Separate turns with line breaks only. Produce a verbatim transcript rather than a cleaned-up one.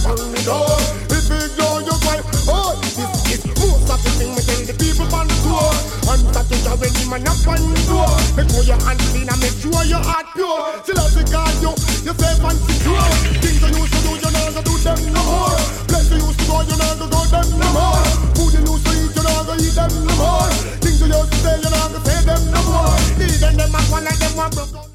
on the door. If you go, you cry. Oh, this is most of the thing we tell the people on the floor. And that you have any man up on the door. Make sure your hands clean and make sure your heart pure. Till I take on you, you safe and secure. Things you used to do, you know, do them no more. Place you used to go, you know, go them no more. Food you used to eat, you know, go eat them no more. Things you used to say, you know, go say them no more. Even them a one like them one broke.